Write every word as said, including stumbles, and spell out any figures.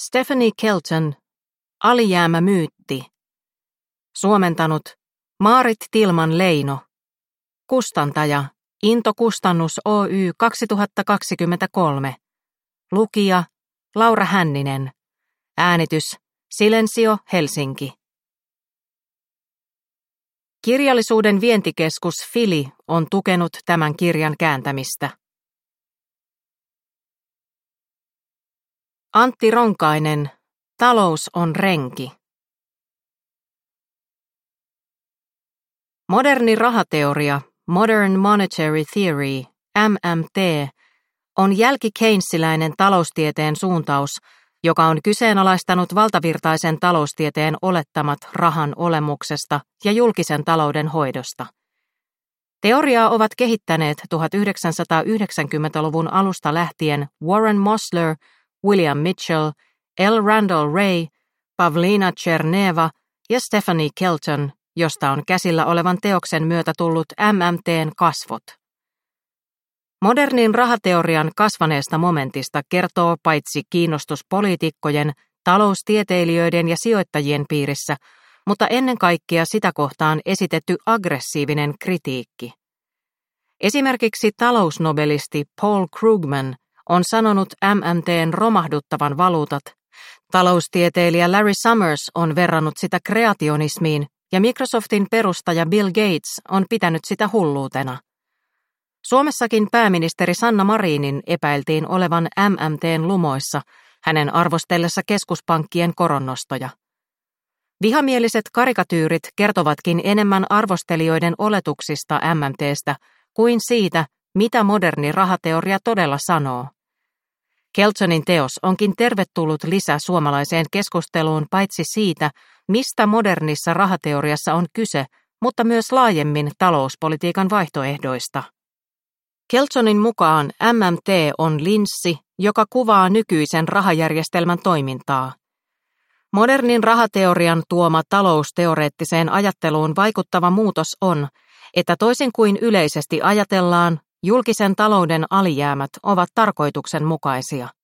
Stephanie Kelton, Alijäämämyytti. Suomentanut Maarit Tilman Leino. Kustantaja Into Kustannus Oy kaksituhattakaksikymmentäkolme. Lukija Laura Hänninen. Äänitys Silensio Helsinki. Kirjallisuuden vientikeskus Fili on tukenut tämän kirjan kääntämistä. Antti Ronkainen, Talous on renki. Moderni rahateoria, Modern Monetary Theory, M M T, on jälki-keynesiläinen taloustieteen suuntaus, joka on kyseenalaistanut valtavirtaisen taloustieteen olettamat rahan olemuksesta ja julkisen talouden hoidosta. Teoriaa ovat kehittäneet tuhatyhdeksänsataayhdeksänkymmentäluvun alusta lähtien Warren Mosler, William Mitchell, L. Randall Wray, Pavlina Tcherneva ja Stephanie Kelton, josta on käsillä olevan teoksen myötä tullut M M T:n kasvot. Modernin rahateorian kasvaneesta momentista kertoo paitsi kiinnostus poliitikkojen, taloustieteilijöiden ja sijoittajien piirissä, mutta ennen kaikkea sitä kohtaan esitetty aggressiivinen kritiikki. Esimerkiksi talousnobelisti Paul Krugman on sanonut M M T:n romahduttavan valuutat, taloustieteilijä Larry Summers on verrannut sitä kreationismiin ja Microsoftin perustaja Bill Gates on pitänyt sitä hulluutena. Suomessakin pääministeri Sanna Marinin epäiltiin olevan M M T:n lumoissa hänen arvostellessa keskuspankkien koronnostoja. Vihamieliset karikatyyrit kertovatkin enemmän arvostelijoiden oletuksista M M T:stä kuin siitä, mitä moderni rahateoria todella sanoo. Keltonin teos onkin tervetullut lisä suomalaiseen keskusteluun paitsi siitä, mistä modernissa rahateoriassa on kyse, mutta myös laajemmin talouspolitiikan vaihtoehdoista. Keltonin mukaan M M T on linssi, joka kuvaa nykyisen rahajärjestelmän toimintaa. Modernin rahateorian tuoma talousteoreettiseen ajatteluun vaikuttava muutos on, että toisin kuin yleisesti ajatellaan, julkisen talouden alijäämät ovat tarkoituksenmukaisia.